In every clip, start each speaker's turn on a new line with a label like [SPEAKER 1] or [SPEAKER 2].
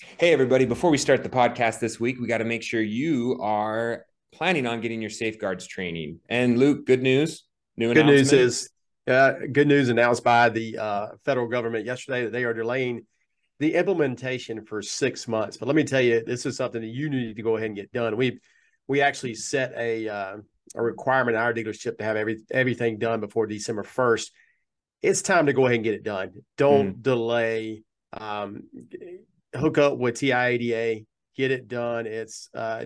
[SPEAKER 1] Hey, everybody. Before we start the podcast this week, we got to make sure you are planning on getting your safeguards training. And Luke, good news, new
[SPEAKER 2] Good news
[SPEAKER 1] announcement.
[SPEAKER 2] is good news announced by the federal government yesterday that they are delaying the implementation for 6 months. But let me tell you, this is something that you need to go ahead and get done. We actually set a requirement in our dealership to have everything done before December 1st. It's time to go ahead and get it done.
[SPEAKER 1] Mm.
[SPEAKER 2] Don't delay. Um, Hook up with TIADA, get it done. It's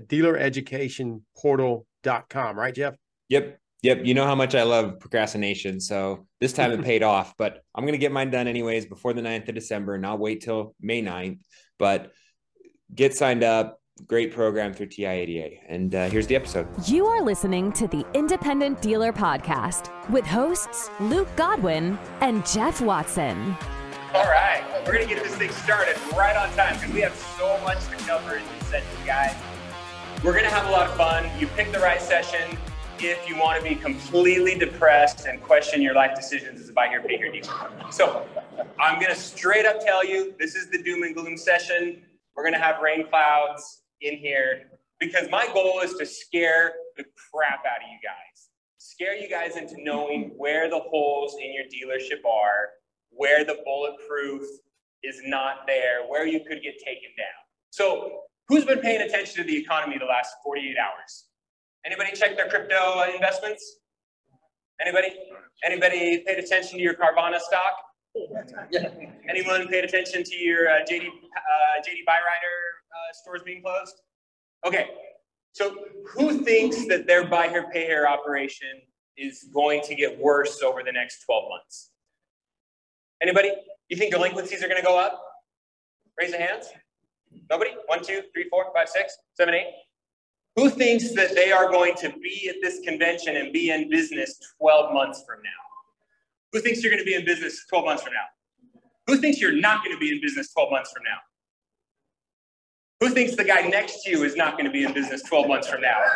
[SPEAKER 2] dealereducationportal.com, right, Jeff?
[SPEAKER 1] Yep. Yep. You know how much I love procrastination. So this time it paid off, but I'm going to get mine done anyways before the 9th of December, and I'll wait till May 9th. But get signed up. Great program through TIADA. And here's the episode.
[SPEAKER 3] You are listening to the Independent Dealer Podcast with hosts Luke Godwin and Jeff Watson.
[SPEAKER 4] All right, we're going to get this thing started right on time because we have so much to cover in this session, guys. We're going to have a lot of fun. You pick the right session if you want to be completely depressed and question your life decisions as a buy here, pay here dealer. So I'm going to straight up tell you, this is the doom and gloom session. We're going to have rain clouds in here because my goal is to scare the crap out of you guys. Scare you guys into knowing where the holes in your dealership are, where the bulletproof is not there, where you could get taken down. So who's been paying attention to the economy the last 48 hours? Anybody check their crypto investments? Anybody? Anybody paid attention to your Carvana stock? Anyone paid attention to your JD Byrider stores being closed? Okay, so who thinks that their buy here, pay here operation is going to get worse over the next 12 months? Anybody? You think delinquencies are going to go up? Raise your hands. Nobody? 1, 2, 3, 4, 5, 6, 7, 8. Who thinks that they are going to be at this convention and be in business 12 months from now? Who thinks you're going to be in business 12 months from now? Who thinks you're not going to be in business 12 months from now? Who thinks the guy next to you is not going to be in business 12 months from now?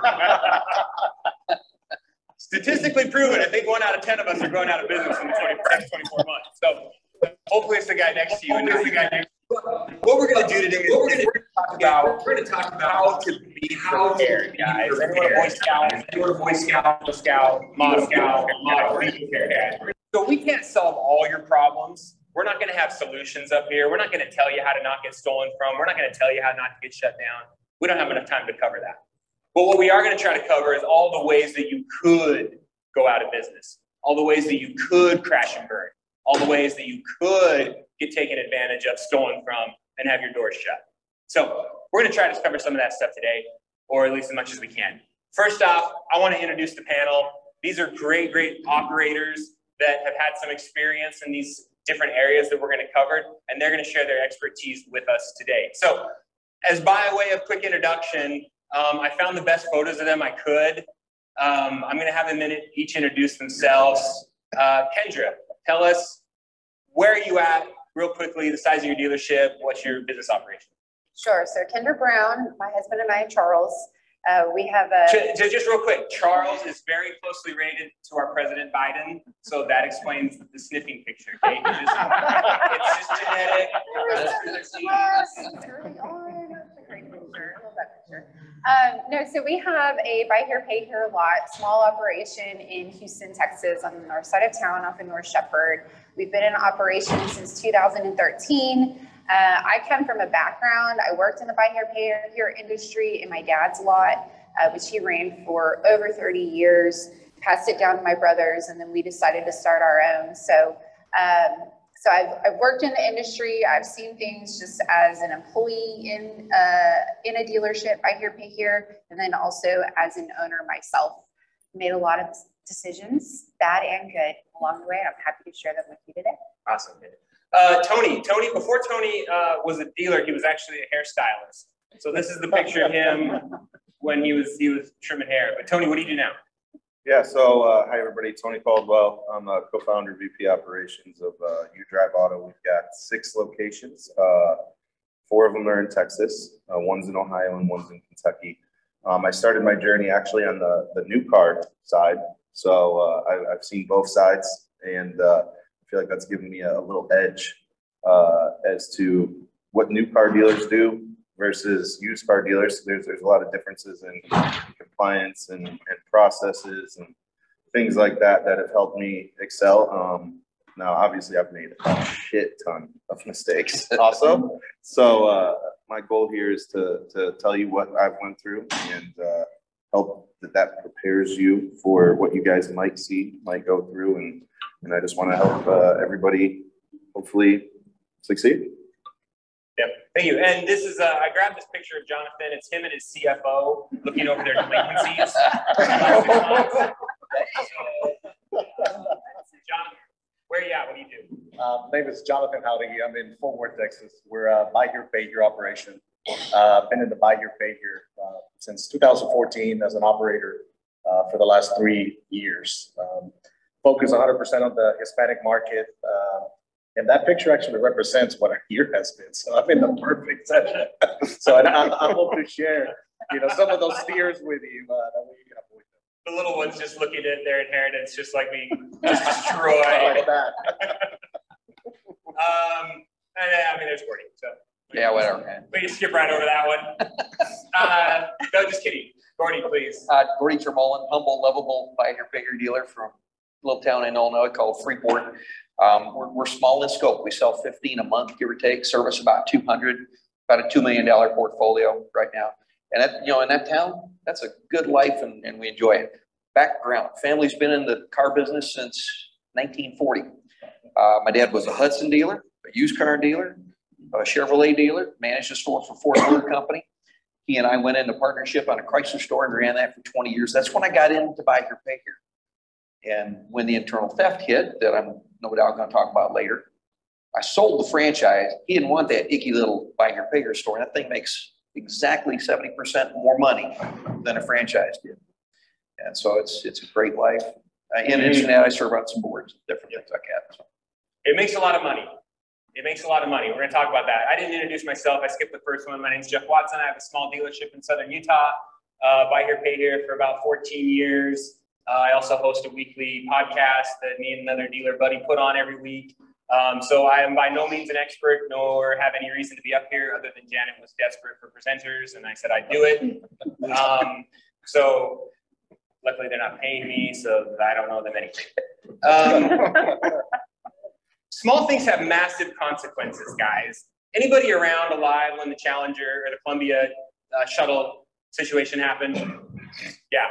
[SPEAKER 4] Statistically proven, I think 1 out of 10 of us are going out of business in the next 24 months. So hopefully it's the guy next to you and not the guy next to you. What we're going to do today is we're going to talk about how to be prepared, guys. Anyone a Boy Scout? Anyone a Boy Scout, Model Scout, be prepared. So we can't solve all your problems. We're not going to have solutions up here. We're not going to tell you how to not get stolen from. We're not going to tell you how not to get shut down. We don't have enough time to cover that. But what we are going to try to cover is all the ways that you could go out of business, all the ways that you could crash and burn, all the ways that you could get taken advantage of, stolen from, and have your doors shut. So we're going to try to cover some of that stuff today, or at least as much as we can. First off, I want to introduce the panel. These are great, great operators that have had some experience in these different areas that we're going to cover, and they're going to share their expertise with us today. So as by way of quick introduction, I found the best photos of them I could. I'm going to have them each introduce themselves. Kendra, tell us, where are you at, real quickly, the size of your dealership, what's your business operation?
[SPEAKER 5] Sure. So Kendra Brown, my husband and I, Charles, we have a...
[SPEAKER 4] Just real quick, Charles is very closely related to our President Biden, so that explains the sniffing picture. Okay? It's just genetic.
[SPEAKER 5] It's early on. That's a great picture. I love that picture. No, so we have a buy here, pay here lot, small operation in Houston, Texas, on the north side of town, off in North Shepherd. We've been in operation since 2013. I come from a background, I worked in the buy here, pay here industry in my dad's lot, which he ran for over 30 years, passed it down to my brothers, and then we decided to start our own. So I've worked in the industry. I've seen things just as an employee in a dealership, buy here, pay here, and then also as an owner myself. Made a lot of decisions, bad and good, along the way. I'm happy to share them with you today.
[SPEAKER 4] Awesome. Tony, before Tony was a dealer, he was actually a hairstylist. So this is the picture of him when he was trimming hair. But Tony, what do you do now?
[SPEAKER 6] Yeah, so hi everybody, Tony Caldwell. I'm a co-founder, VP operations of U-Drive Auto. We've got 6 locations. 4 of them are in Texas, one's in Ohio and one's in Kentucky. I started my journey actually on the new car side. So I've seen both sides, and I feel like that's given me a little edge as to what new car dealers do versus used car dealers. There's a lot of differences in compliance and processes and things like that have helped me excel. Now, obviously, I've made a shit ton of mistakes also. So my goal here is to tell you what I've went through and help that prepares you for what you guys might go through. And I just want to help everybody hopefully succeed.
[SPEAKER 4] Yep. Thank you. And this is, I grabbed this picture of Jonathan. It's him and his CFO looking over their delinquencies. Jonathan, where are you at? What do you do?
[SPEAKER 7] My name is Jonathan Howdy. I'm in Fort Worth, Texas. We're a buy here, pay here operation. Been in the buy here, pay here since 2014 as an operator for the last 3 years. Focus 100% on the Hispanic market. And that picture actually represents what our year has been. So I'm in the perfect session. So I hope to share, some of those steers with you that we have with them.
[SPEAKER 4] The little ones just looking at their inheritance, just like we just destroy.
[SPEAKER 7] Like that.
[SPEAKER 4] And I mean, there's Gordy. So
[SPEAKER 8] yeah, whatever.
[SPEAKER 4] We can skip right over that one. No, just kidding. Gordy, please.
[SPEAKER 8] Gordy Termolin, humble, lovable buy here, pay here dealer from a little town in Illinois called Freeport. We're small in scope. We sell 15 a month, give or take. Service about 200, about a $2 million portfolio right now. And that, in that town, that's a good life, and we enjoy it. Background: family's been in the car business since 1940. My dad was a Hudson dealer, a used car dealer, a Chevrolet dealer, managed a store for Ford Motor Company. He and I went into partnership on a Chrysler store and ran that for 20 years. That's when I got into buy here, pay here. And when the internal theft hit, that I'm no doubt going to talk about later, I sold the franchise. He didn't want that icky little buy here, pay here store. That thing makes exactly 70% more money than a franchise did. And so it's a great life. In internet, I serve on some boards, different things like that. So.
[SPEAKER 4] It makes a lot of money. It makes a lot of money. We're going to talk about that. I didn't introduce myself. I skipped the first one. My name's Jeff Watson. I have a small dealership in Southern Utah. Buy here, pay here for about 14 years. I also host a weekly podcast that me and another dealer buddy put on every week. So I am by no means an expert, nor have any reason to be up here, other than Janet was desperate for presenters, and I said I'd do it. So luckily they're not paying me, so I don't know them anything. Small things have massive consequences, guys. Anybody around alive when the Challenger or the Columbia shuttle situation happened? Yeah.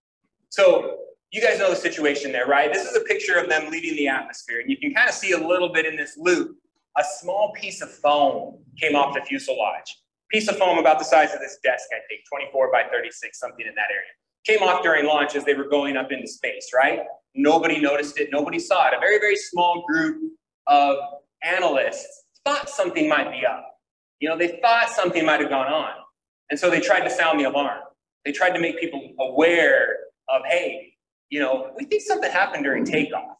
[SPEAKER 4] So you guys know the situation there, right? This is a picture of them leaving the atmosphere. And you can kind of see a little bit in this loop. A small piece of foam came off the fuselage. Piece of foam about the size of this desk, I think, 24 by 36, something in that area. Came off during launch as they were going up into space, right? Nobody noticed it. Nobody saw it. A very, very small group of analysts thought something might be up. They thought something might have gone on. And so they tried to sound the alarm. They tried to make people aware of, hey, we think something happened during takeoff,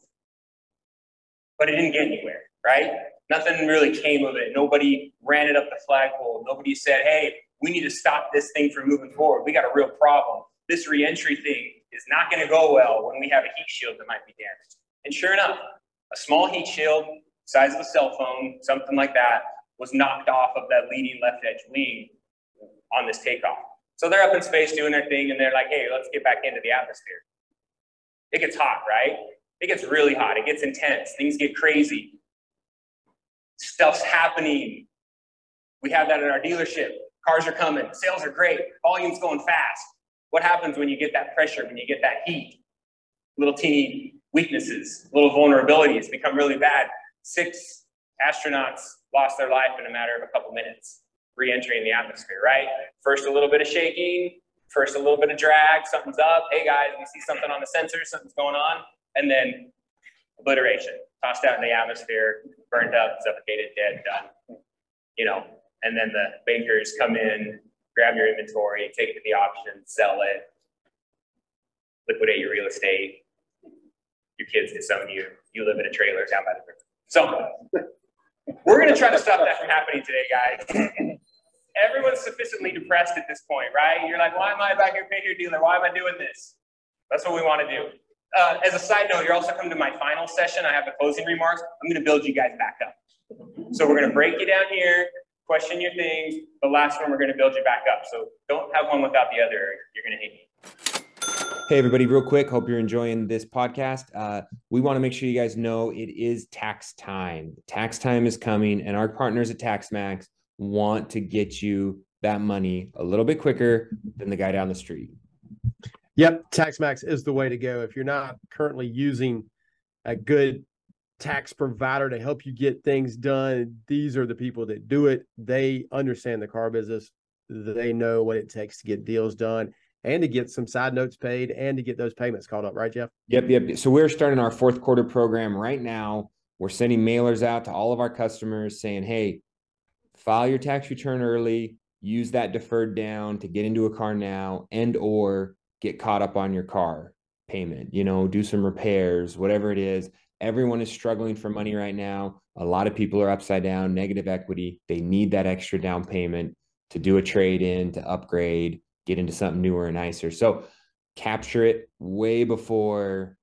[SPEAKER 4] but it didn't get anywhere, right? Nothing really came of it. Nobody ran it up the flagpole. Nobody said, hey, we need to stop this thing from moving forward. We got a real problem. This reentry thing is not going to go well when we have a heat shield that might be damaged. And sure enough, a small heat shield, size of a cell phone, something like that, was knocked off of that leading left edge wing on this takeoff. So they're up in space doing their thing, and they're like, hey, let's get back into the atmosphere. It gets hot, right? It gets really hot. It gets intense. Things get crazy. Stuff's happening. We have that at our dealership. Cars are coming. Sales are great. Volume's going fast. What happens when you get that pressure, when you get that heat? Little teeny weaknesses, little vulnerabilities become really bad. 6 astronauts lost their life in a matter of a couple minutes, re-entering the atmosphere, right? First, a little bit of shaking. First, a little bit of drag, something's up. Hey guys, we see something on the sensor, something's going on. And then obliteration, tossed out in the atmosphere, burned up, suffocated, dead, done. And then the bankers come in, grab your inventory, take it to the auction, sell it, liquidate your real estate. Your kids disown you. You live in a trailer down by the river. So we're going to try to stop that from happening today, guys. Everyone's sufficiently depressed at this point, right? You're like, why am I back here, pay here dealer? Why am I doing this? That's what we want to do. As a side note, you're also coming to my final session. I have the closing remarks. I'm going to build you guys back up. So we're going to break you down here. question your things. The last one, we're going to build you back up. So don't have one without the other. You're going to hate me.
[SPEAKER 1] Hey, everybody, real quick. Hope you're enjoying this podcast. We want to make sure you guys know it is tax time. Tax time is coming, and our partners at TaxMax want to get you that money a little bit quicker than the guy down the street.
[SPEAKER 2] Yep, TaxMax is the way to go. If you're not currently using a good tax provider to help you get things done, these are the people that do it. They understand the car business. They know what it takes to get deals done and to get some side notes paid and to get those payments caught up, right, Jeff?
[SPEAKER 1] Yep. So we're starting our fourth quarter program right now. We're sending mailers out to all of our customers saying, hey, file your tax return early, use that deferred down to get into a car now, and or get caught up on your car payment, do some repairs, whatever it is. Everyone is struggling for money right now. A lot of people are upside down, negative equity. They need that extra down payment to do a trade-in, to upgrade, get into something newer and nicer. So capture it way before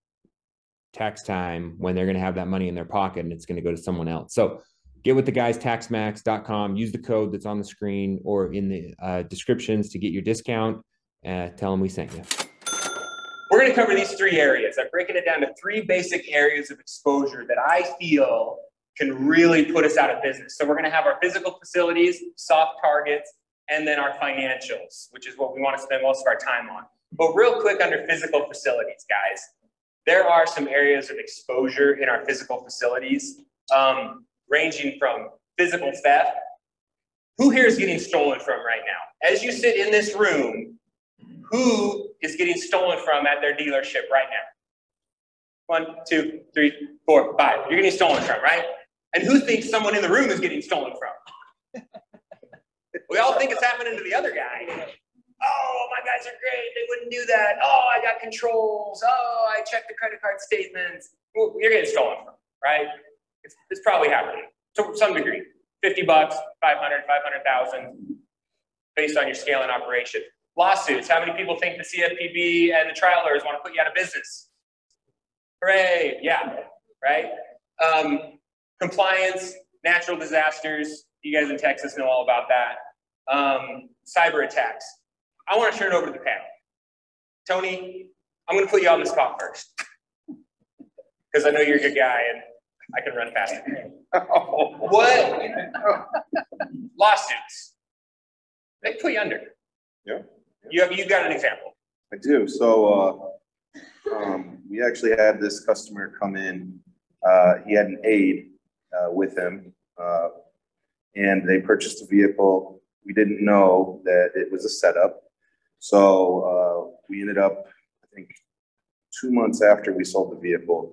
[SPEAKER 1] tax time when they're going to have that money in their pocket and it's going to go to someone else. So get with the guys, taxmax.com. Use the code that's on the screen or in the descriptions to get your discount. Tell them we sent you.
[SPEAKER 4] We're going to cover these three areas. I'm breaking it down to three basic areas of exposure that I feel can really put us out of business. So we're going to have our physical facilities, soft targets, and then our financials, which is what we want to spend most of our time on. But real quick under physical facilities, guys, there are some areas of exposure in our physical facilities, ranging from physical theft. Who here is getting stolen from right now? As you sit in this room, who is getting stolen from at their dealership right now? 1, 2, 3, 4, 5. You're getting stolen from, right? And who thinks someone in the room is getting stolen from? We all think it's happening to the other guy. Oh, my guys are great. They wouldn't do that. Oh, I got controls. Oh, I checked the credit card statements. Well, you're getting stolen from, right? It's probably happening to some degree. $50, 500, 500,000, based on your scale and operation. Lawsuits. How many people think the CFPB and the trial lawyers want to put you out of business? Hooray. Yeah. Right. Compliance, natural disasters. You guys in Texas know all about that. Cyber attacks. I want to turn it over to the panel. Tony, I'm going to put you on the spot first because I know you're a good guy and I can run faster. What? Lawsuits. They put you under.
[SPEAKER 6] Yeah.
[SPEAKER 4] You got an example?
[SPEAKER 6] I do. So we actually had this customer come in. He had an aide with him, and they purchased a vehicle. We didn't know that it was a setup. So we ended up, I think, 2 months after we sold the vehicle,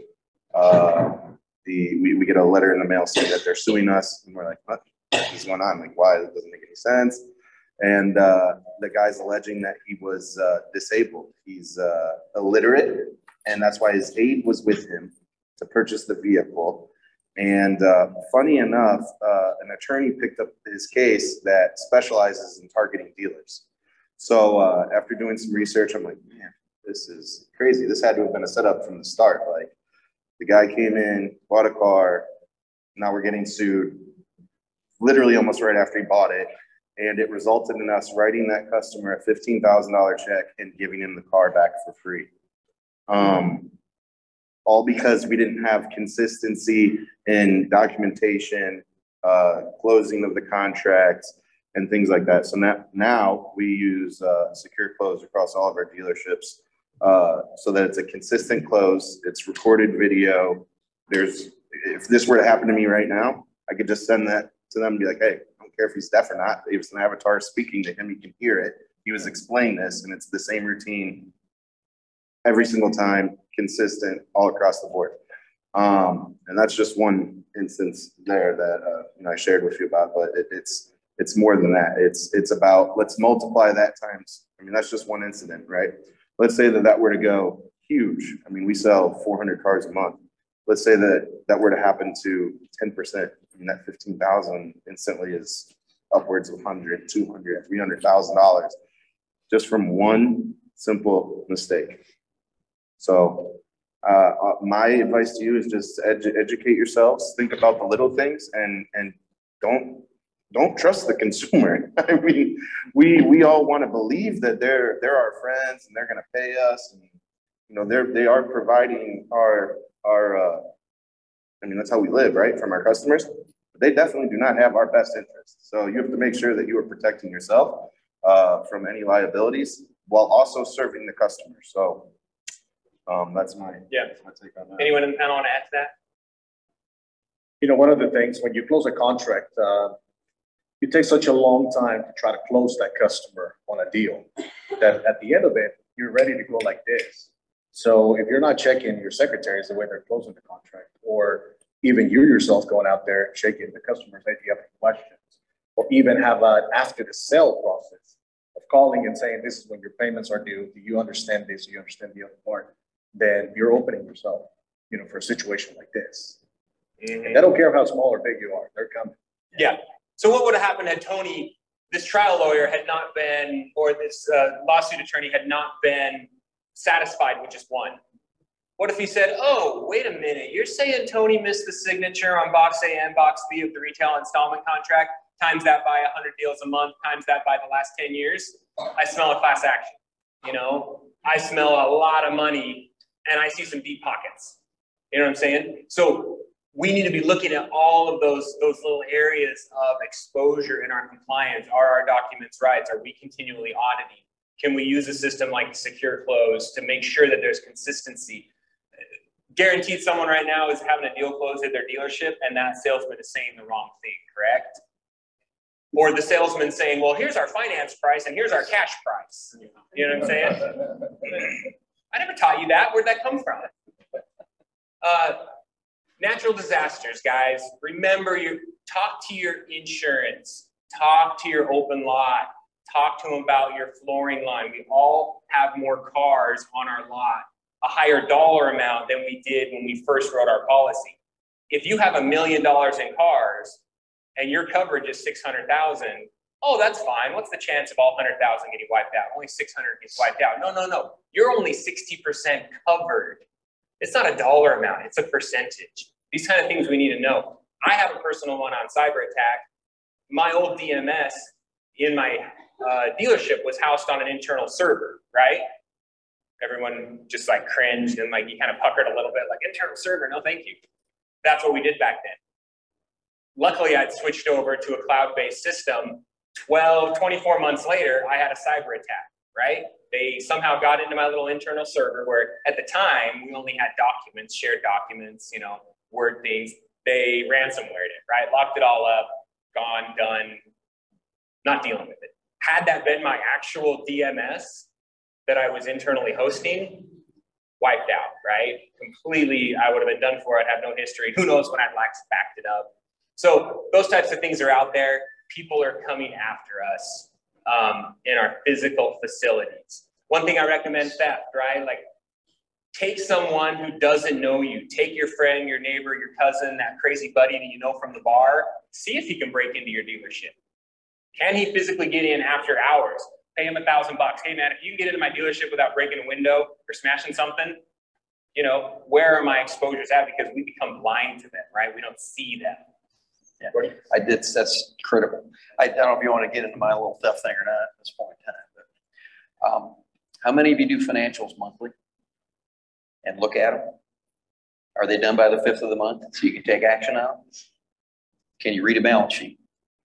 [SPEAKER 6] we get a letter in the mail saying that they're suing us, and we're like, what is going on? Like, why? That doesn't make any sense. And the guy's alleging that he was disabled. He's illiterate, and that's why his aide was with him to purchase the vehicle. And funny enough, an attorney picked up his case that specializes in targeting dealers. So after doing some research, I'm like, man, this is crazy. This had to have been a setup from the start. Like, the guy came in, bought a car, now we're getting sued literally almost right after he bought it. And it resulted in us writing that customer a $15,000 check and giving him the car back for free. All because we didn't have consistency in documentation, closing of the contracts, and things like that. So now we use secure close across all of our dealerships so that it's a consistent close. It's recorded video. If this were to happen to me right now, I could just send that to them and be like, hey, I don't care if he's deaf or not. It was an avatar speaking to him. He can hear it. He was explaining this, and it's the same routine every single time, consistent all across the board. And that's just one instance there that I shared with you about, but it's more than that. It's about, let's multiply that times. I mean, that's just one incident, right? Let's say that were to go huge. I mean, we sell 400 cars a month. Let's say that were to happen to 10%. I mean, that 15,000 instantly is upwards of $100,000, $200,000, $300,000 just from one simple mistake. So my advice to you is just educate yourselves. Think about the little things and don't don't trust the consumer. I mean, we all want to believe that they're our friends and they're going to pay us, and you know they are providing our I mean, that's how we live, right, from our customers. But they definitely do not have our best interests. So you have to make sure that you are protecting yourself from any liabilities while also serving the customer. So that's my take on that.
[SPEAKER 4] Anyone in the panel want to add to that?
[SPEAKER 7] You know, one of the things when you close a contract, it takes such a long time to try to close that customer on a deal that at the end of it, you're ready to go like this. So if you're not checking your secretaries the way they're closing the contract, or even you yourself going out there and checking the customers if you have any questions, or even have an after the sale process of calling and saying, this is when your payments are due. Do you understand this? Do you understand the other part? Then you're opening yourself, you know, for a situation like this. And they don't care how small or big you are, they're coming.
[SPEAKER 4] Yeah. So what would have happened had Tony, this trial lawyer, had not been, or this lawsuit attorney had not been satisfied with just one? What if he said, oh, wait a minute, you're saying Tony missed the signature on box A and box B of the retail installment contract, times that by 100 deals a month, times that by the last 10 years? I smell a class action. You know, I smell a lot of money and I see some deep pockets. You know what I'm saying? So we need to be looking at all of those little areas of exposure in our compliance. Are our documents right? Are we continually auditing? Can we use a system like Secure Close to make sure that there's consistency? Guaranteed someone right now is having a deal closed at their dealership and that salesman is saying the wrong thing, correct? Or the salesman saying, well, here's our finance price and here's our cash price. You know what I'm saying? I never taught you that. Where'd that come from? Natural disasters, guys. Remember, talk to your insurance. Talk to your open lot. Talk to them about your flooring line. We all have more cars on our lot, a higher dollar amount than we did when we first wrote our policy. If you have $1 million in cars and your coverage is 600,000, oh, that's fine. What's the chance of all 100,000 getting wiped out? Only 600 gets wiped out. No. You're only 60% covered. It's not a dollar amount. It's a percentage. These kind of things we need to know. I have a personal one on cyber attack. My old DMS in my dealership was housed on an internal server, right? Everyone just like cringed and like you kind of puckered a little bit, like internal server, no thank you. That's what we did back then. Luckily, I'd switched over to a cloud-based system. 24 months later, I had a cyber attack, right? They somehow got into my little internal server where at the time, we only had documents, shared documents, you know, Word things. They ransomwared it, right? Locked it all up, gone, done, not dealing with it. Had that been my actual DMS that I was internally hosting, wiped out, right? Completely, I would have been done for. I'd have no history. Who knows when I'd backed it up. So those types of things are out there. People are coming after us in our physical facilities. One thing I recommend theft, right? Like take someone who doesn't know you. Take your friend, your neighbor, your cousin, that crazy buddy that you know from the bar. See if he can break into your dealership. Can he physically get in after hours? Pay him $1,000. Hey man, if you can get into my dealership without breaking a window or smashing something, you know, where are my exposures at? Because we become blind to them, right? We don't see them.
[SPEAKER 8] Yeah, that's critical. I don't know if you want to get into my little theft thing or not at this point in time, but how many of you do financials monthly and look at them? Are they done by the 5th of the month so you can take action on them? Can you read a balance sheet?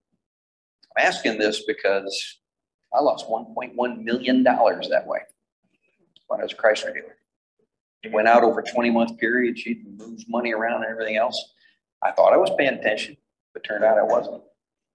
[SPEAKER 8] I'm asking this because I lost $1.1 million that way when I was a Chrysler dealer. It went out over a 20-month period. She moved money around and everything else. I thought I was paying attention, but turned out I wasn't.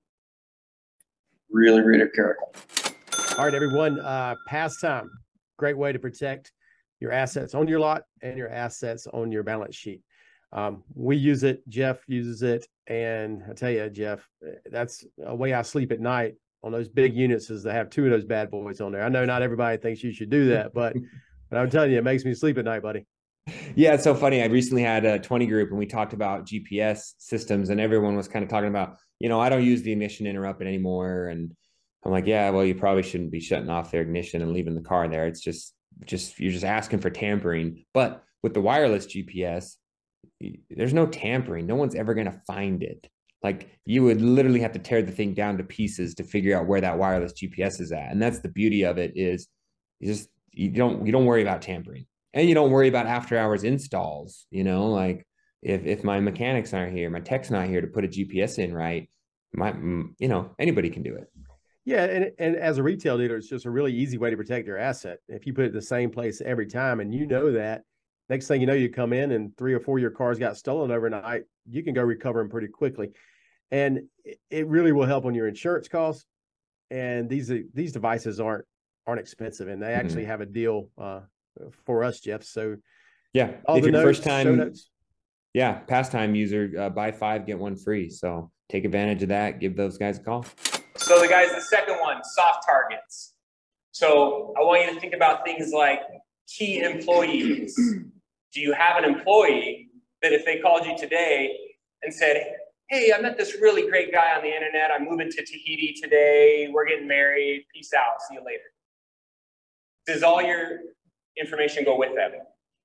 [SPEAKER 8] Really, really critical.
[SPEAKER 2] All right, everyone. Pastime, great way to protect your assets on your lot and your assets on your balance sheet. We use it. Jeff uses it. And I tell you, Jeff, that's a way I sleep at night on those big units is to have 2 of those bad boys on there. I know not everybody thinks you should do that, but I'm telling you, it makes me sleep at night, buddy.
[SPEAKER 1] Yeah, it's so funny. I recently had a 20 group and we talked about GPS systems and everyone was kind of talking about, you know, I don't use the ignition interrupter anymore. And I'm like, yeah, well, you probably shouldn't be shutting off their ignition and leaving the car there. It's just you're just asking for tampering. But with the wireless GPS, there's no tampering. No one's ever going to find it. Like you would literally have to tear the thing down to pieces to figure out where that wireless GPS is at. And that's the beauty of it is you don't worry about tampering, and you don't worry about after hours installs. Like if my mechanics aren't here, my tech's not here to put a GPS in right, anybody can do it.
[SPEAKER 2] Yeah, and as a retail dealer, it's just a really easy way to protect your asset. If you put it in the same place every time, and that, next thing you know, you come in and 3 or 4 of your cars got stolen overnight, you can go recover them pretty quickly. And it really will help on your insurance costs. And these devices aren't expensive, and they actually have a deal for us, Jeff. So
[SPEAKER 1] yeah, if you're first time, pastime user, buy 5 get 1 free. So take advantage of that. Give those guys a call.
[SPEAKER 4] So the second one, soft targets. So I want you to think about things like key employees. Do you have an employee that if they called you today and said, hey, I met this really great guy on the internet. I'm moving to Tahiti today. We're getting married. Peace out. See you later. Does all your information go with them?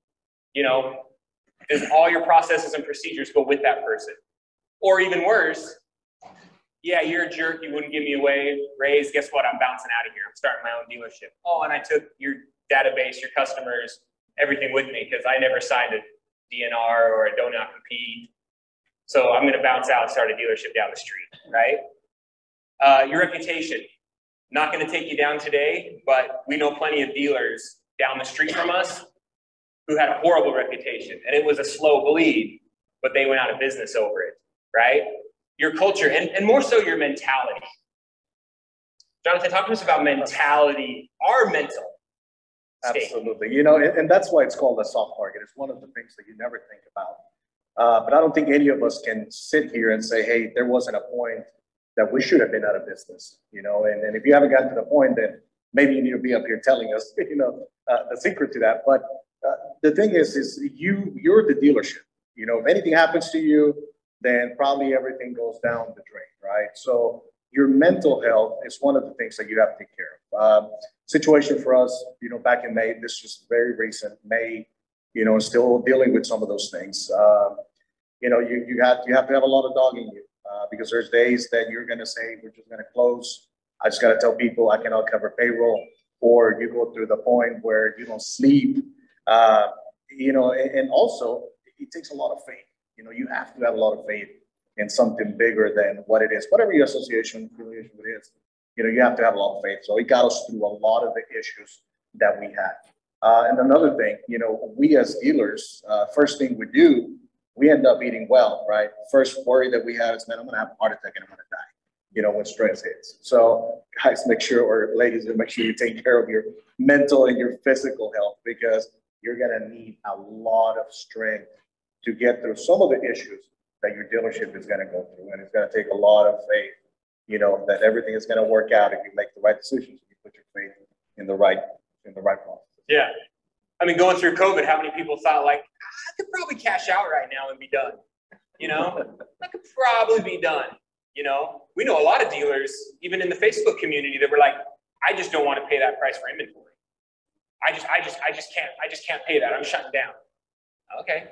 [SPEAKER 4] Does all your processes and procedures go with that person? Or even worse, yeah, you're a jerk. You wouldn't give me a raise. Guess what? I'm bouncing out of here. I'm starting my own dealership. Oh, and I took your database, your customers, everything with me because I never signed a DNR or a do not compete. So I'm going to bounce out and start a dealership down the street, right? Your reputation, not going to take you down today, but we know plenty of dealers down the street from us who had a horrible reputation, and it was a slow bleed, but they went out of business over it, right? Your culture, and more so your mentality. Jonathan, talk to us about mentality, our mental state.
[SPEAKER 7] Absolutely. And that's why it's called a soft target. It's one of the things that you never think about. But I don't think any of us can sit here and say, hey, there wasn't a point that we should have been out of business, and if you haven't gotten to the point, then maybe you need to be up here telling us, the secret to that. But the thing is you're the dealership. If anything happens to you, then probably everything goes down the drain, right? So your mental health is one of the things that you have to take care of. Situation for us, back in May, this was very recent, May, still dealing with some of those things. You have to have a lot of dog in you because there's days that you're going to say, we're just going to close. I just got to tell people I cannot cover payroll, or you go through the point where you don't sleep, and also it takes a lot of faith. You have to have a lot of faith in something bigger than what it is. Whatever your affiliation is, you have to have a lot of faith. So it got us through a lot of the issues that we had. And another thing, we as dealers, first thing we do, we end up eating well, right? First worry that we have is, man, I'm going to have a heart attack and I'm going to die, when stress hits. So guys, make sure, or ladies, make sure you take care of your mental and your physical health, because you're going to need a lot of strength to get through some of the issues that your dealership is going to go through. And it's going to take a lot of faith, that everything is going to work out if you make the right decisions, if you put your faith in the right process.
[SPEAKER 4] Yeah. I mean, going through COVID, how many people thought I could probably cash out right now and be done? I could probably be done. We know a lot of dealers, even in the Facebook community, that were like, I just don't want to pay that price for inventory. I just can't pay that. I'm shutting down. Okay.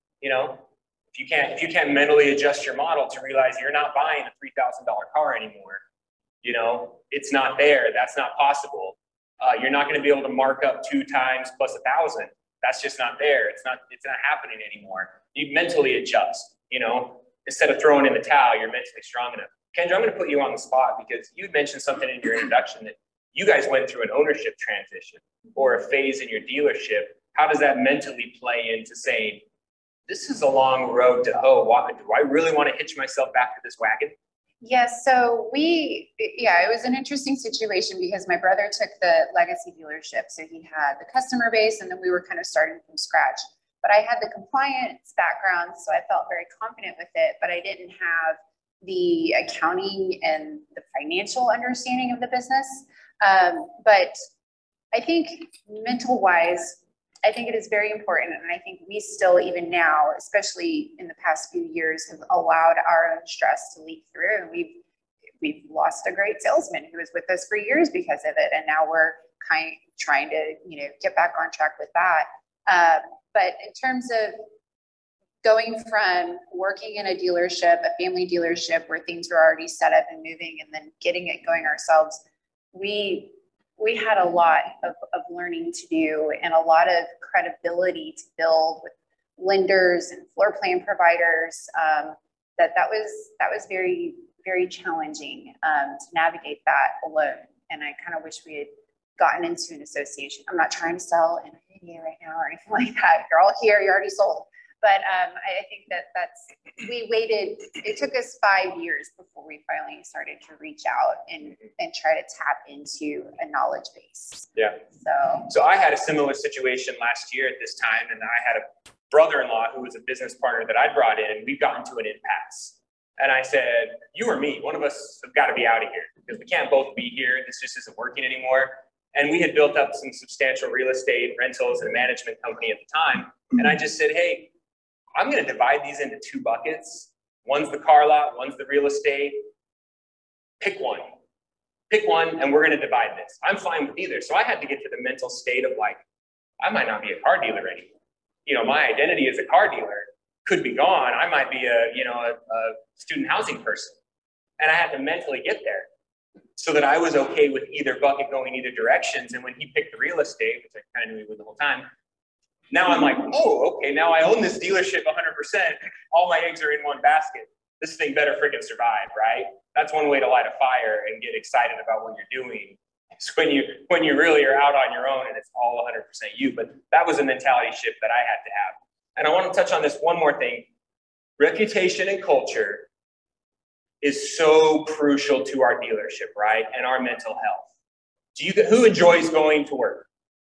[SPEAKER 4] If you can't mentally adjust your model to realize you're not buying a $3,000 car anymore, it's not there. That's not possible. You're not going to be able to mark up 2 times plus 1,000. That's just not there. It's not happening anymore. You mentally adjust, instead of throwing in the towel, you're mentally strong enough. Kendra, I'm going to put you on the spot because you mentioned something in your introduction that you guys went through an ownership transition or a phase in your dealership. How does that mentally play into saying, this is a long road to hoe? Do I really want to hitch myself back to this wagon?
[SPEAKER 5] Yes, so it was an interesting situation because my brother took the legacy dealership. So he had the customer base and then we were kind of starting from scratch. But I had the compliance background, so I felt very confident with it, but I didn't have the accounting and the financial understanding of the business. But I think mental wise, I think it is very important. And I think we still, even now, especially in the past few years, have allowed our own stress to leak through. And we've lost a great salesman who was with us for years because of it. And now we're trying to, get back on track with that. But in terms of going from working in a dealership, a family dealership where things were already set up and moving, and then getting it going ourselves, we had a lot of learning to do and a lot of credibility to build with lenders and floor plan providers. That was very, very challenging to navigate that alone. And I kind of wish we had gotten into an association. I'm not trying to sell an NDA right now or anything like that. You're all here, you're already sold. But I think we waited, it took us 5 years before we finally started to reach out and try to tap into a knowledge base.
[SPEAKER 4] Yeah. So I had a similar situation last year at this time, and I had a brother-in-law who was a business partner that I brought in, and we got into an impasse. And I said, you or me, one of us have got to be out of here because we can't both be here. This just isn't working anymore. And we had built up some substantial real estate rentals and a management company at the time. And I just said, hey, I'm going to divide these into 2 buckets. One's the car lot, one's the real estate. Pick one, and we're going to divide this. I'm fine with either. So I had to get to the mental state of like, I might not be a car dealer anymore. You know, my identity as a car dealer could be gone. I might be a student housing person. And I had to mentally get there so that I was okay with either bucket going either directions. And when he picked the real estate, which I kind of knew he would the whole time, now I'm like, oh, okay, now I own this dealership 100%. All my eggs are in one basket. This thing better freaking survive, right? That's one way to light a fire and get excited about what you're doing. It's when you really are out on your own and it's all 100% you. But that was a mentality shift that I had to have. And I want to touch on this one more thing. Reputation and culture is so crucial to our dealership, right? And our mental health. Who enjoys going to work?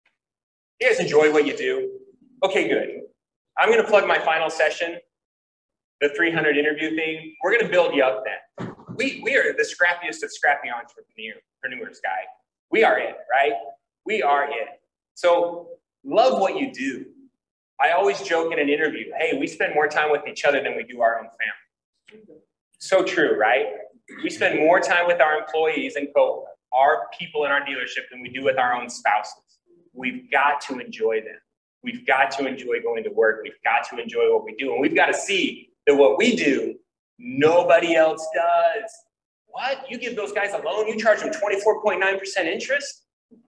[SPEAKER 4] You guys enjoy what you do? Okay, good. I'm going to plug my final session, the 300 interview thing. We're going to build you up then. We are the scrappiest of scrappy entrepreneurs, guy. We are it, right? We are it. So love what you do. I always joke in an interview, hey, we spend more time with each other than we do our own family. So true, right? We spend more time with our employees and our people in our dealership than we do with our own spouses. We've got to enjoy them. We've got to enjoy going to work. We've got to enjoy what we do. And we've got to see that what we do, nobody else does. What? You give those guys a loan, you charge them 24.9% interest?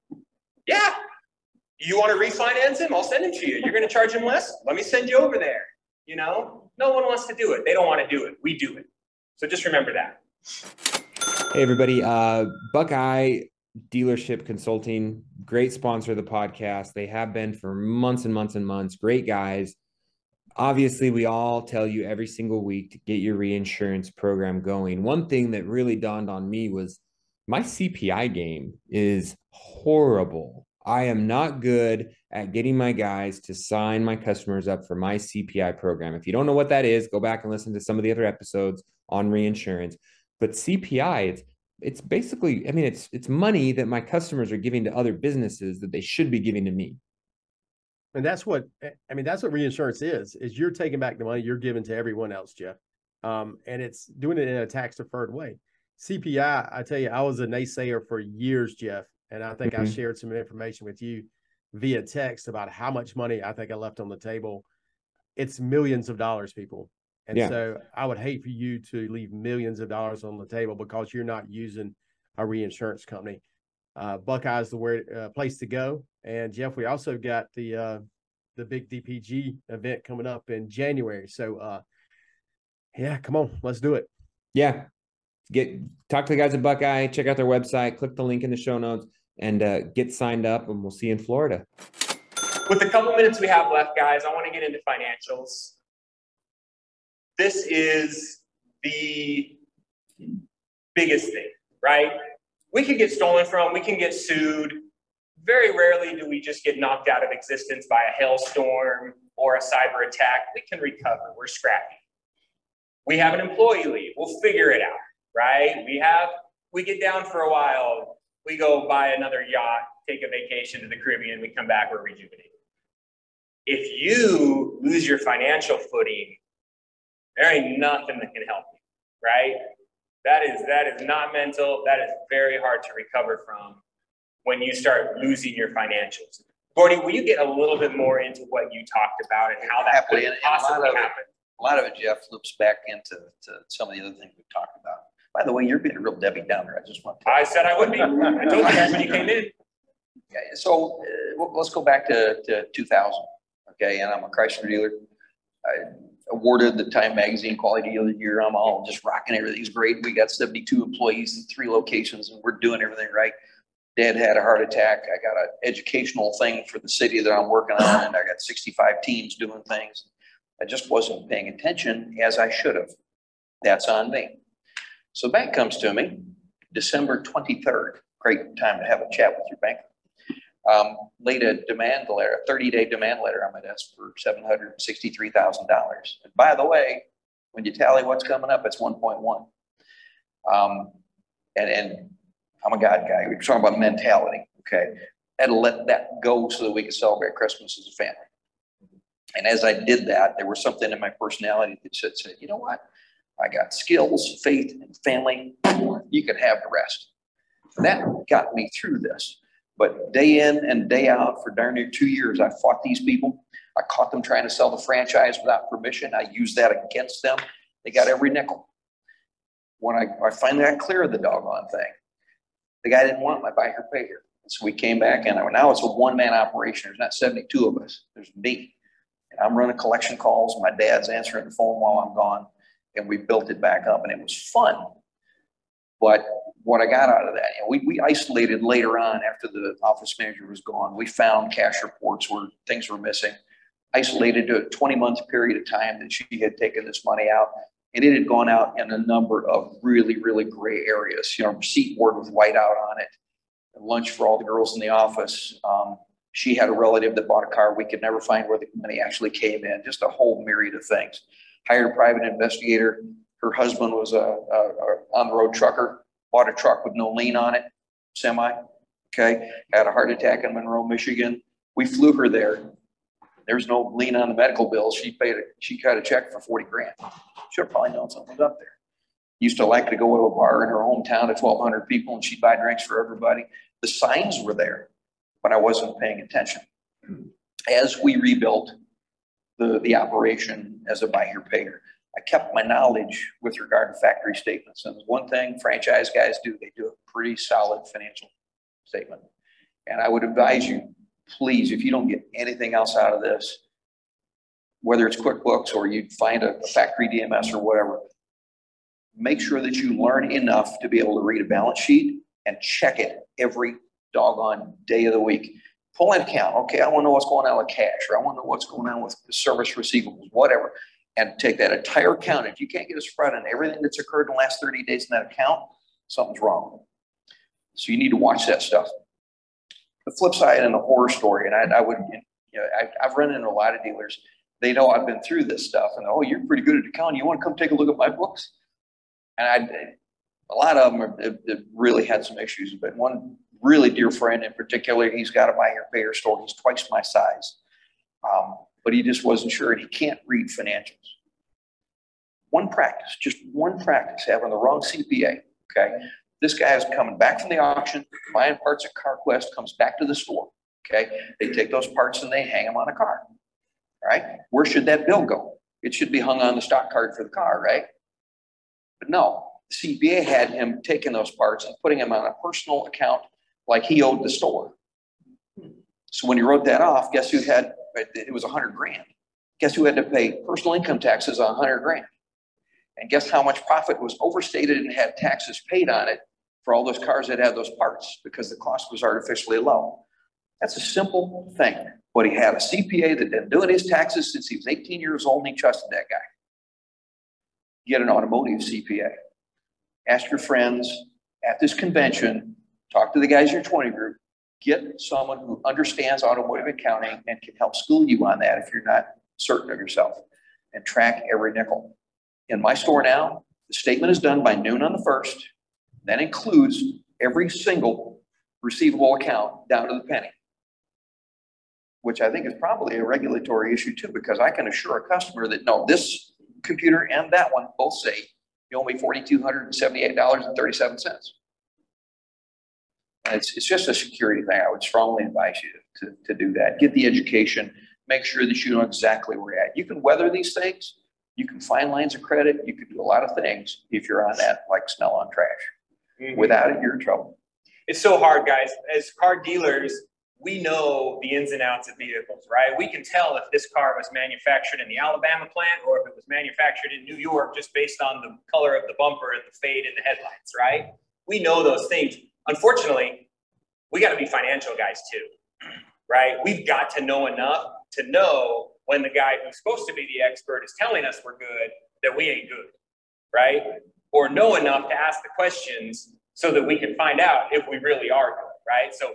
[SPEAKER 4] Yeah. You want to refinance him? I'll send him to you. You're going to charge him less? Let me send you over there. You know, no one wants to do it. They don't want to do it. We do it. So just remember that.
[SPEAKER 1] Hey, everybody. Buckeye Dealership Consulting, great sponsor of the podcast. They have been for months and months and months. Great guys. Obviously, we all tell you every single week to get your reinsurance program going. One thing that really dawned on me was my CPI game is horrible. I am not good at getting my guys to sign my customers up for my CPI program. If you don't know what that is, go back and listen to some of the other episodes on reinsurance. But CPI, it's basically, I mean, it's money that my customers are giving to other businesses that they should be giving to me.
[SPEAKER 2] And that's what reinsurance is you're taking back the money you're giving to everyone else, Jeff. And it's doing it in a tax deferred way. CPI, I tell you, I was a naysayer for years, Jeff. And I think I shared some information with you via text about how much money I think I left on the table. It's millions of dollars, people. And so I would hate for you to leave millions of dollars on the table because you're not using a reinsurance company. Buckeye is the place to go. And Jeff, we also got the big DPG event coming up in January. So come on, let's do it.
[SPEAKER 1] Yeah. Talk to the guys at Buckeye, check out their website, click the link in the show notes, and get signed up, and we'll see you in Florida.
[SPEAKER 4] With the couple minutes we have left, guys, I want to get into financials. This is the biggest thing, right? We can get stolen from, we can get sued. Very rarely do we just get knocked out of existence by a hailstorm or a cyber attack. We can recover, we're scrappy. We have an employee leave, we'll figure it out, right? We get down for a while, we go buy another yacht, take a vacation to the Caribbean, we come back, we're rejuvenated. If you lose your financial footing, there ain't nothing that can help you, right? That is not mental. That is very hard to recover from when you start losing your financials. Gordy, will you get a little bit more into what you talked about and how that could possibly happen?
[SPEAKER 8] a lot of it, Jeff, loops back into some of the other things we've talked about. By the way, you're being a real Debbie Downer. I just want to.
[SPEAKER 4] I said I would be. I told you guys when you came in.
[SPEAKER 8] Yeah, so let's go back to 2000. Okay, and I'm a Chrysler dealer. I awarded the Time Magazine Quality Dealer of the Year. I'm all just rocking. Everything's great. We got 72 employees in 3 locations, and we're doing everything right. Dad had a heart attack. I got an educational thing for the city that I'm working on, and I got 65 teams doing things. I just wasn't paying attention as I should have. That's on me. So bank comes to me, December 23rd. Great time to have a chat with your banker. Laid a demand letter, a 30-day demand letter on my desk for $763,000. And by the way, when you tally what's coming up, it's 1.1. And I'm a God guy. We're talking about mentality, okay? I had to let that go so that we could celebrate Christmas as a family. And as I did that, there was something in my personality that said, you know what? I got skills, faith, and family. You could have the rest. That got me through this. But day in and day out for darn near 2 years, I fought these people. I caught them trying to sell the franchise without permission. I used that against them. They got every nickel. When I finally got clear of the doggone thing, the guy didn't want my buy here, pay here. So we came back, and now it's a one-man operation. There's not 72 of us. There's me. And I'm running collection calls. My dad's answering the phone while I'm gone. And we built it back up, and it was fun. But what I got out of that, we isolated later on after the office manager was gone. We found cash reports where things were missing, isolated to a 20-month period of time that she had taken this money out. And it had gone out in a number of really, really gray areas, receipt board with white out on it, lunch for all the girls in the office. She had a relative that bought a car. We could never find where the money actually came in, just a whole myriad of things. Hired a private investigator. Her husband was a on-the-road trucker, bought a truck with no lien on it, semi, okay, had a heart attack in Monroe, Michigan. We flew her there. There's no lien on the medical bills. She cut a check for 40 grand. Should have probably known something was up there. Used to like to go to a bar in her hometown to 1,200 people, and she'd buy drinks for everybody. The signs were there, but I wasn't paying attention. As we rebuilt the operation as a buy here, pay here, I kept my knowledge with regard to factory statements. And one thing franchise guys do, they do a pretty solid financial statement. And I would advise you, please, if you don't get anything else out of this, whether it's QuickBooks or you find a factory DMS or whatever, make sure that you learn enough to be able to read a balance sheet and check it every doggone day of the week. Pull an account. Okay, I want to know what's going on with cash, or I want to know what's going on with service receivables, whatever. And take that entire account. If you can't get a spread on everything that's occurred in the last 30 days in that account, something's wrong. So you need to watch that stuff. The flip side and the horror story, and I've run into a lot of dealers. They know I've been through this stuff, and oh, you're pretty good at accounting. You want to come take a look at my books? And a lot of them have really had some issues. But one really dear friend in particular, he's got a buy here, pay here store. He's twice my size. But he just wasn't sure, and he can't read financials. One practice, just one practice, having the wrong CPA, okay? This guy is coming back from the auction, buying parts at CarQuest, comes back to the store, okay? They take those parts and they hang them on a car, right? Where should that bill go? It should be hung on the stock card for the car, right? But no, the CPA had him taking those parts and putting them on a personal account like he owed the store. So when he wrote that off, guess who had, it was 100 grand. Guess who had to pay personal income taxes on 100 grand? And guess how much profit was overstated and had taxes paid on it for all those cars that had those parts because the cost was artificially low. That's a simple thing. But he had a CPA that had been doing his taxes since he was 18 years old, and he trusted that guy. Get an automotive CPA. Ask your friends at this convention, talk to the guys in your 20 group, get someone who understands automotive accounting and can help school you on that if you're not certain of yourself, and track every nickel. In my store now, the statement is done by noon on the 1st. That includes every single receivable account down to the penny, which I think is probably a regulatory issue too, because I can assure a customer that no, this computer and that one both say you owe me $4,278.37. It's just a security thing. I would strongly advise you to do that. Get the education. Make sure that you know exactly where you're at. You can weather these things. You can find lines of credit. You can do a lot of things if you're on that, like smell on trash.
[SPEAKER 4] Mm-hmm.
[SPEAKER 8] Without it, you're in trouble.
[SPEAKER 4] It's so hard, guys. As car dealers, we know the ins and outs of vehicles, right? We can tell if this car was manufactured in the Alabama plant or if it was manufactured in New York just based on the color of the bumper and the fade in the headlights, right? We know those things. Unfortunately, we got to be financial guys too, right? We've got to know enough to know when the guy who's supposed to be the expert is telling us we're good, that we ain't good, right? Or know enough to ask the questions so that we can find out if we really are good, right? So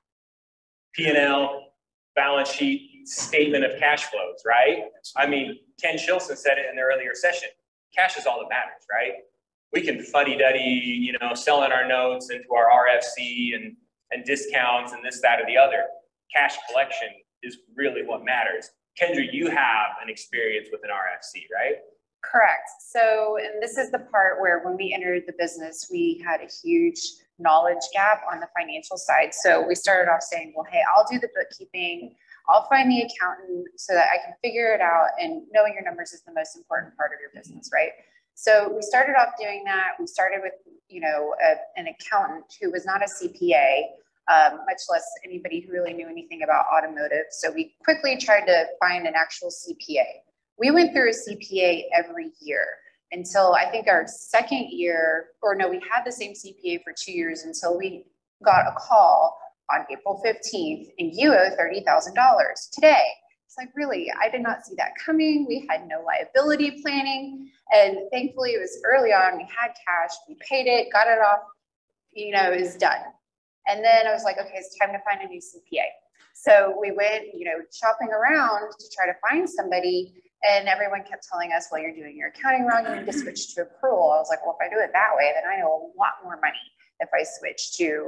[SPEAKER 4] P&L, balance sheet, statement of cash flows, right? I mean, Ken Shilson said it in the earlier session. Cash is all that matters, right? We can fuddy-duddy, selling our notes into our RFC and discounts and this, that, or the other. Cash collection is really what matters. Kendra, you have an experience with an RFC, right?
[SPEAKER 5] Correct. So, and this is the part where when we entered the business, we had a huge knowledge gap on the financial side. So we started off saying, well, hey, I'll do the bookkeeping. I'll find the accountant so that I can figure it out. And knowing your numbers is the most important part of your business, right? So we started off doing that. We started with, an accountant who was not a CPA, much less anybody who really knew anything about automotive. So we quickly tried to find an actual CPA. We went through a CPA every year until I think our second year, we had the same CPA for 2 years until we got a call on April 15th and you owe $30,000 today. It's like, really, I did not see that coming. We had no liability planning. And thankfully it was early on, we had cash, we paid it, got it off, it was done. And then I was like, okay, it's time to find a new CPA. So we went, shopping around to try to find somebody. And everyone kept telling us, well, you're doing your accounting wrong. You need to switch to accrual. I was like, well, if I do it that way, then I know a lot more money if I switch to,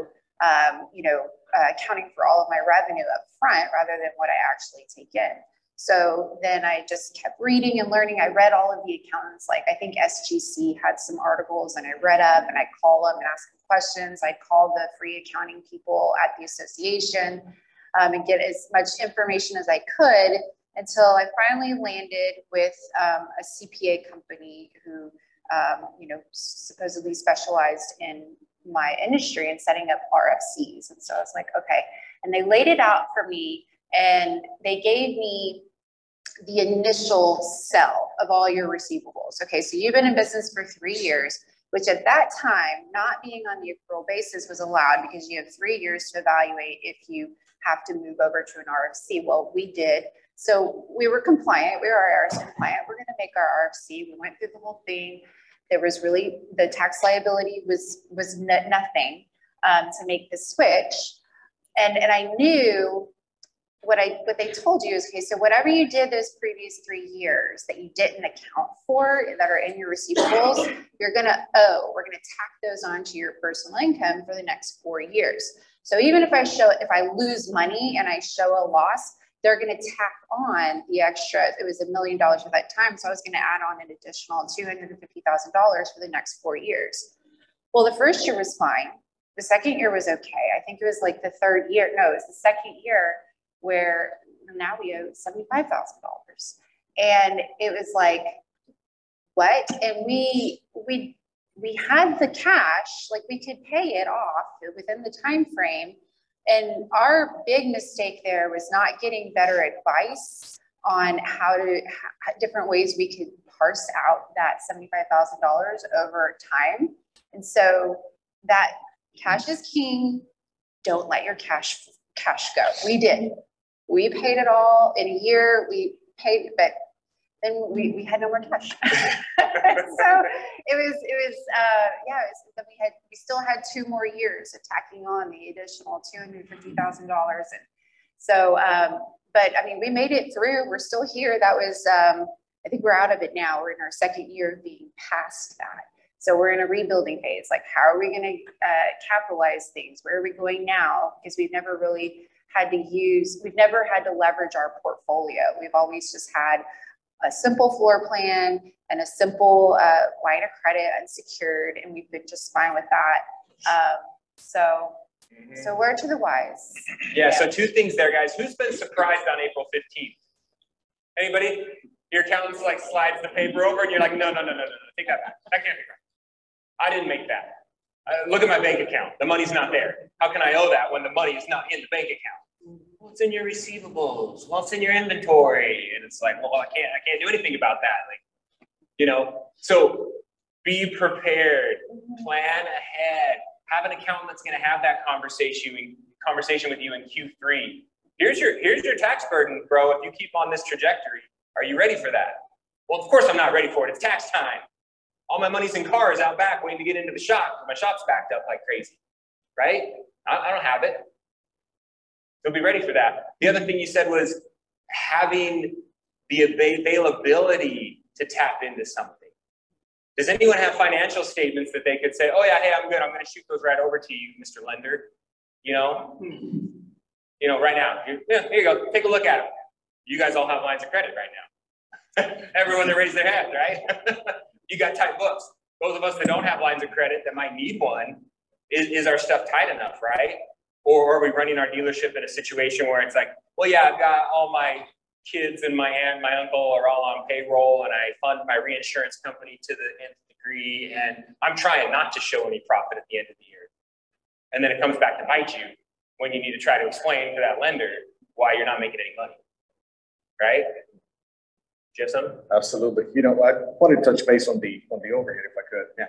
[SPEAKER 5] accounting for all of my revenue up front rather than what I actually take in. So then I just kept reading and learning. I read all of the accountants. Like I think SGC had some articles and I read up and I'd call them and ask them questions. I'd call the free accounting people at the association and get as much information as I could until I finally landed with a CPA company who, supposedly specialized in my industry and setting up RFCs. And so I was like, okay. And they laid it out for me and they gave me the initial sell of all your receivables. Okay, so you've been in business for 3 years, which at that time, not being on the accrual basis was allowed because you have 3 years to evaluate if you have to move over to an RFC. Well, we did. So we were compliant. We were IRS compliant. We're going to make our RFC. We went through the whole thing. There was really, the tax liability was nothing to make the switch. And I knew what they told you is, okay, so whatever you did those previous 3 years that you didn't account for that are in your receivables, you're going to owe. We're going to tack those onto your personal income for the next 4 years. So even if I lose money and I show a loss, they're going to tack on the extra. It was $1 million at that time. So I was going to add on an additional $250,000 for the next 4 years. Well, the first year was fine. The second year was okay. I think it was like the third year. No, it was the second year where now we owe $75,000. And it was like, what? And we had the cash, like we could pay it off within the time frame. And our big mistake there was not getting better advice on different ways we could parse out that $75,000 over time. And so that cash is king. Don't let your cash go. We did. We paid it all in a year. We paid, but then we had no more cash. So we still had 2 more years of tacking on the additional $250,000. And so, but I mean, we made it through. We're still here. That was, I think we're out of it now. We're in our second year of being past that. So we're in a rebuilding phase. Like, how are we going to capitalize things? Where are we going now? Because we've never really we've never had to leverage our portfolio. We've always just had a simple floor plan and a simple line of credit unsecured, and we've been just fine with that. So word to the wise.
[SPEAKER 4] Yeah, so 2 things there, guys. Who's been surprised on April 15th? Anybody? Your accountant's like slides the paper over and you're like, no, take that back. That can't be right. I didn't make that. Look at my bank account. The money's not there. How can I owe that when the money is not in the bank account? Well, it's in your receivables. Well, it's in your inventory. And it's like, well, I can't do anything about that. Like, so be prepared, plan ahead, have an accountant that's going to have that conversation with you in Q3. Here's your tax burden, bro. If you keep on this trajectory, are you ready for that? Well, of course I'm not ready for it. It's tax time. All my money's in cars out back waiting to get into the shop. My shop's backed up like crazy, right? I don't have it. So be ready for that. The other thing you said was having the availability to tap into something. Does anyone have financial statements that they could say, oh yeah, hey, I'm good. I'm going to shoot those right over to you, Mr. Lender. Right now, here you go. Take a look at them. You guys all have lines of credit right now. Everyone that raised their hand, right? You got tight books. Those of us that don't have lines of credit that might need one, is our stuff tight enough, right? Or are we running our dealership in a situation where it's like, well, yeah, I've got all my kids and my aunt, my uncle are all on payroll, and I fund my reinsurance company to the nth degree, and I'm trying not to show any profit at the end of the year. And then it comes back to bite you when you need to try to explain to that lender why you're not making any money, right? Do you have something?
[SPEAKER 7] Absolutely. I want to touch base on the overhead if I could.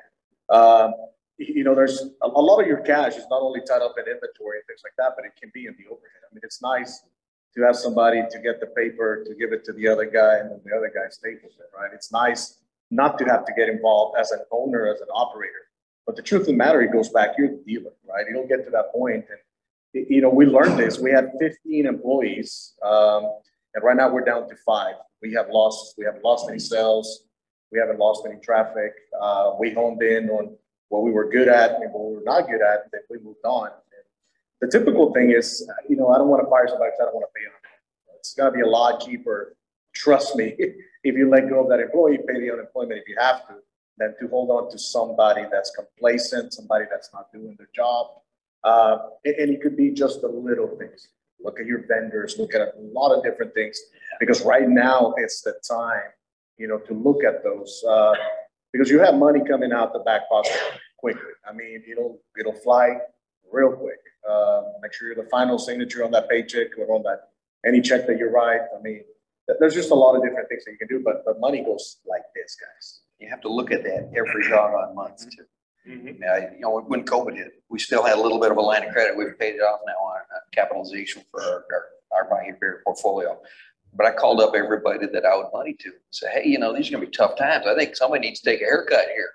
[SPEAKER 7] Yeah. There's a lot of your cash is not only tied up in inventory and things like that, but it can be in the overhead. I mean, it's nice to have somebody to get the paper, to give it to the other guy, and then the other guy staples it, right? It's nice not to have to get involved as an owner, as an operator. But the truth of the matter, it goes back, you're the dealer, right? You'll get to that point. And, we learned this. We had 15 employees, and right now we're down to 5. We haven't lost any sales. We haven't lost any traffic. We honed in on what we were good at and what we were not good at, and then we moved on. And the typical thing is, I don't want to fire somebody because I don't want to pay them. It's going to be a lot cheaper, trust me, if you let go of that employee, pay the unemployment if you have to, than to hold on to somebody that's complacent, somebody that's not doing their job. And it could be just the little things. Look at your vendors, look at a lot of different things, because right now it's the time, to look at those, because you have money coming out the back pocket quickly. I mean, it'll fly real quick. Make sure you're the final signature on that paycheck or on that any check that you write. I mean, there's just a lot of different things that you can do, but money goes like this, guys.
[SPEAKER 8] You have to look at that every doggone month too. Mm-hmm. When COVID hit, we still had a little bit of a line of credit. We've paid it off now on capitalization for our Buy Here Pay Here portfolio. But I called up everybody that I owed money to and said, hey, these are going to be tough times. I think somebody needs to take a haircut here.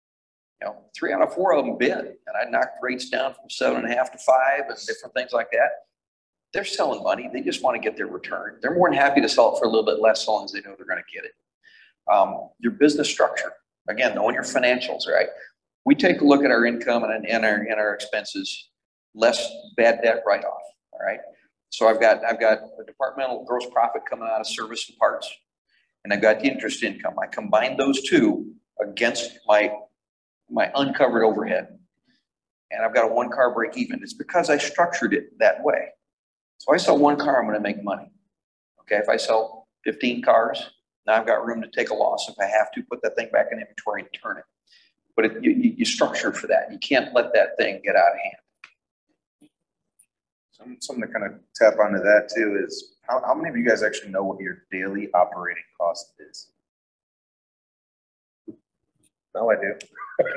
[SPEAKER 8] 3 out of 4 of them bid. And I knocked rates down from 7.5 to 5 and different things like that. They're selling money. They just want to get their return. They're more than happy to sell it for a little bit less as long as they know they're going to get it. Your business structure, again, knowing your financials, right? We take a look at our income and our expenses, less bad debt write-off, all right? So I've got the departmental gross profit coming out of service and parts, and I've got the interest income. I combine those two against my uncovered overhead, and I've got a 1-car break even. It's because I structured it that way. So I sell 1 car, I'm going to make money. Okay, if I sell 15 cars, now I've got room to take a loss if I have to put that thing back in inventory and turn it. But you structure for that. You can't let that thing get out of hand.
[SPEAKER 6] Something to kind of tap onto that too is how many of you guys actually know what your daily operating cost is? No, I do.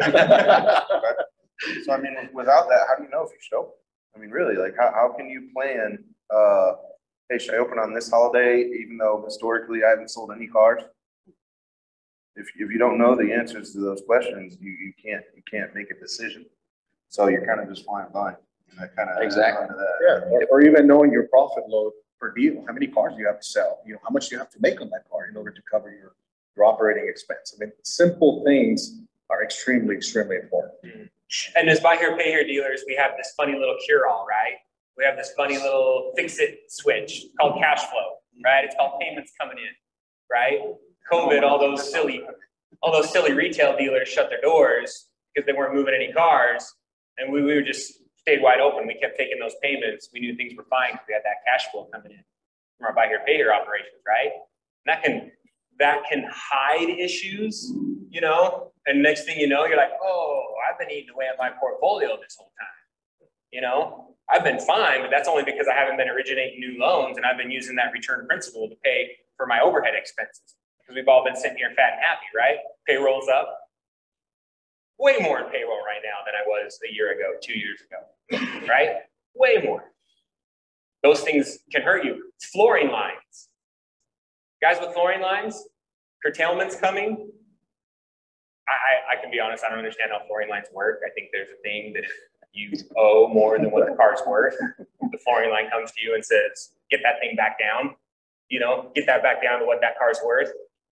[SPEAKER 6] So I mean, without that, how do you know if you show? I mean, really, like how can you plan? Hey, should I open on this holiday, even though historically I haven't sold any cars? If you don't know the answers to those questions, you can't make a decision. So you're kind of just flying blind. And that kind of
[SPEAKER 8] exactly
[SPEAKER 7] that. Yeah, or even knowing your profit load per deal. How many cars do you have to sell? How much do you have to make on that car in order to cover your operating expense? I mean, simple things are extremely, extremely important.
[SPEAKER 4] And as Buy Here Pay Here dealers, we have this funny little cure-all, right? We have this funny little fix-it switch called cash flow, right? It's called payments coming in, right? COVID, all those silly retail dealers shut their doors because they weren't moving any cars, and we were just stayed wide open. We kept taking those payments. We knew things were fine because we had that cash flow coming in from our Buy Here Pay Here operations, right? And that can hide issues, you know, and next thing you know, you're like, oh, I've been eating away at my portfolio this whole time. You know, I've been fine, but that's only because I haven't been originating new loans and I've been using that return principal to pay for my overhead expenses, because we've all been sitting here fat and happy, right? Payroll's up. Way more in payroll right now than I was a year ago, 2 years ago, right? Way more. Those things can hurt you. Flooring lines. Guys with flooring lines, curtailment's coming. I can be honest, I don't understand how flooring lines work. I think there's a thing that you owe more than what the car's worth. The flooring line comes to you and says, get that thing back down. You know, get that back down to what that car's worth.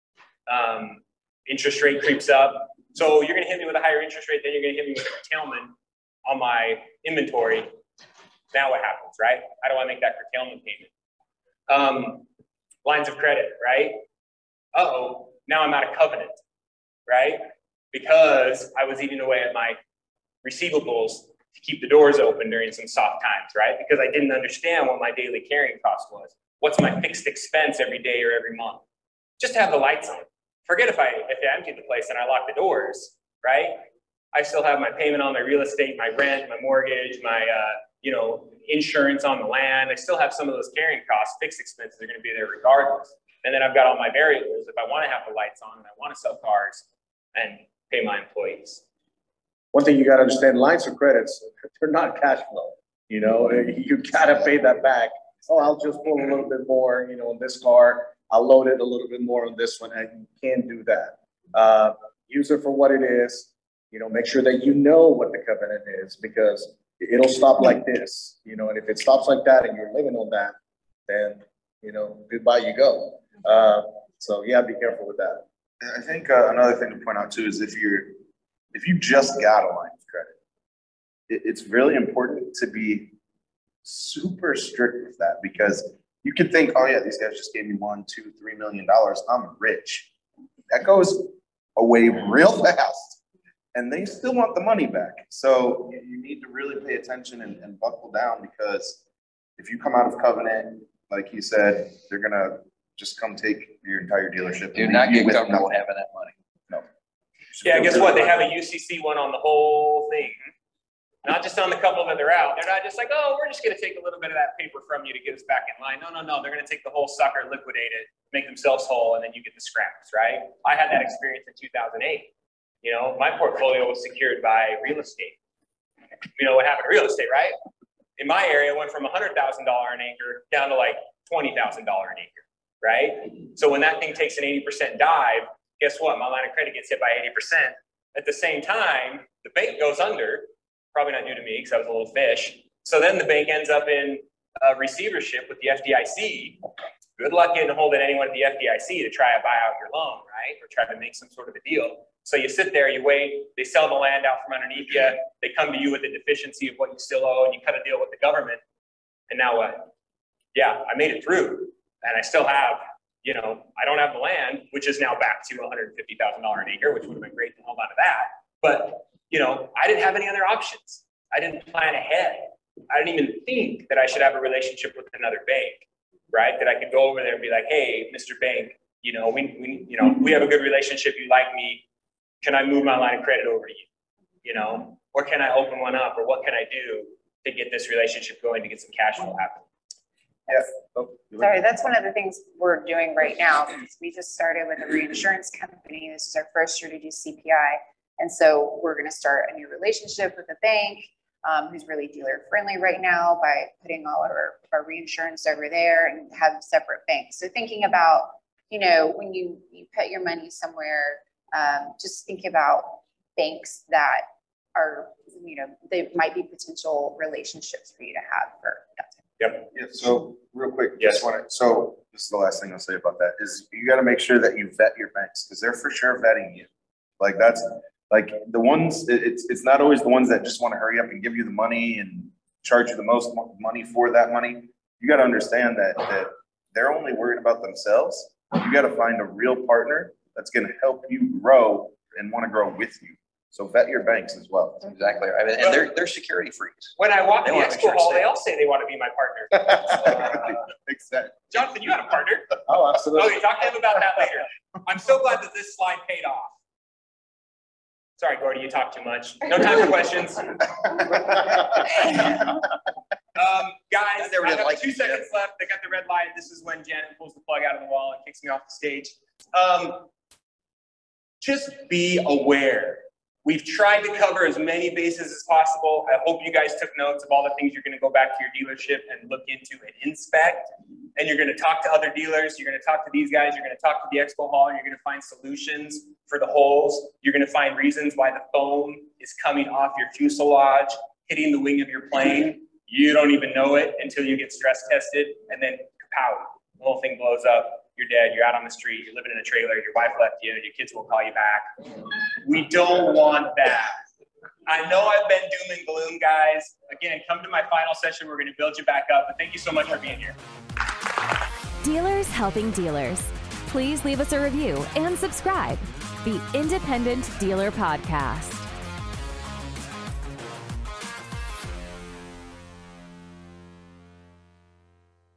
[SPEAKER 4] Interest rate creeps up. So you're gonna hit me with a higher interest rate, then you're gonna hit me with curtailment on my inventory. Now what happens, right? How do I make that curtailment payment? Lines of credit, right? Uh-oh, now I'm out of covenant, right? Because I was eating away at my receivables to keep the doors open during some soft times, right? Because I didn't understand what my daily carrying cost was. What's my fixed expense every day or every month? Just to have the lights on. Forget if I emptied the place and I locked the doors, right? I still have my payment on my real estate, my rent, my mortgage, my insurance on the land. I still have some of those carrying costs. Fixed expenses are going to be there regardless. And then I've got all my variables if I want to have the lights on and I want to sell cars and pay my employees.
[SPEAKER 7] One thing you got to understand, lines of credits, they're not cash flow. You know, you got to pay that back. Oh, I'll just pull a little bit more, you know, on this car. I'll load it a little bit more on this one. And you can't do that. Use it for what it is. You know, make sure that you know what the covenant is, because it'll stop like this, you know, and if it stops like that and you're living on that, then, you know, goodbye you go. So yeah, be careful with that.
[SPEAKER 6] I think another thing to point out too is if you just got a line of credit, it's really important to be super strict with that, because you could think, oh yeah, these guys just gave me $1, $2, $3 million. I'm rich. That goes away real fast, and they still want the money back. So you need to really pay attention and buckle down, because if you come out of covenant, like he said, they're gonna just come take your entire dealership.
[SPEAKER 8] Do not get comfortable having that money.
[SPEAKER 6] No.
[SPEAKER 4] Yeah, guess what? They have a UCC one on the whole thing. Not just on the couple that they're out. They're not just like, oh, we're just going to take a little bit of that paper from you to get us back in line. No. They're going to take the whole sucker, liquidate it, make themselves whole, and then you get the scraps, right? I had that experience in 2008. You know, my portfolio was secured by real estate. You know what happened to real estate, right? In my area, it went from $100,000 an acre down to like $20,000 an acre, right? So when that thing takes an 80% dive, guess what? My line of credit gets hit by 80%. At the same time, the bank goes under. Probably not due to me because I was a little fish. So then the bank ends up in receivership with the FDIC. Good luck getting a hold of anyone at the FDIC to try to buy out your loan, right? Or try to make some sort of a deal. So you sit there, you wait, they sell the land out from underneath you. They come to you with a deficiency of what you still owe, and you cut a deal with the government. And now what? Yeah, I made it through, and I still have, you know, I don't have the land, which is now back to $150,000 an acre, which would have been great to hold on to that. But you know, I didn't have any other options. I didn't plan ahead. I didn't even think that I should have a relationship with another bank, right? That I could go over there and be like, hey, Mr. Bank, you know, we have a good relationship. You like me. Can I move my line of credit over to you? You know, or can I open one up? Or what can I do to get this relationship going, to get some cash flow happening?
[SPEAKER 6] Yes.
[SPEAKER 5] Sorry, that's one of the things we're doing right now. We just started with a reinsurance company. This is our first year to do CPI. And so we're going to start a new relationship with a bank who's really dealer friendly right now by putting all of our reinsurance over there and have separate banks. So thinking about, you know, when you put your money somewhere, just think about banks that are, you know, they might be potential relationships for you to have for that time.
[SPEAKER 4] Yep.
[SPEAKER 6] Yeah. So real quick,
[SPEAKER 4] yes.
[SPEAKER 6] So this is the last thing I'll say about that is you got to make sure that you vet your banks, because they're for sure vetting you. Like that's. Like the ones, it's not always the ones that just want to hurry up and give you the money and charge you the most money for that money. You got to understand that they're only worried about themselves. You got to find a real partner that's going to help you grow and want to grow with you. So vet your banks as well.
[SPEAKER 8] Exactly. I mean, and they're security freaks.
[SPEAKER 4] When I walk in the expo hall, they all say they want to be my partner.
[SPEAKER 6] Exactly.
[SPEAKER 4] Jonathan, you had a partner.
[SPEAKER 7] Oh, absolutely.
[SPEAKER 4] Okay, talk to him about that later. I'm so glad that this slide paid off. Sorry, Gordy, you talk too much. No time for questions. Guys, I have 2 seconds left. They got the red light. This is when Janet pulls the plug out of the wall and kicks me off the stage. Just be aware. We've tried to cover as many bases as possible. I hope you guys took notes of all the things you're going to go back to your dealership and look into and inspect. And you're going to talk to other dealers. You're going to talk to these guys. You're going to talk to the expo hall. And you're going to find solutions for the holes. You're going to find reasons why the foam is coming off your fuselage, hitting the wing of your plane. You don't even know it until you get stress tested. And then, kapow, the whole thing blows up. You're dead, you're out on the street, you're living in a trailer, your wife left you, your kids won't call you back. We don't want that. I know I've been doom and gloom, guys. Again, come to my final session. We're going to build you back up. But thank you so much for being here.
[SPEAKER 3] Dealers helping dealers. Please leave us a review and subscribe. The Independent Dealer Podcast.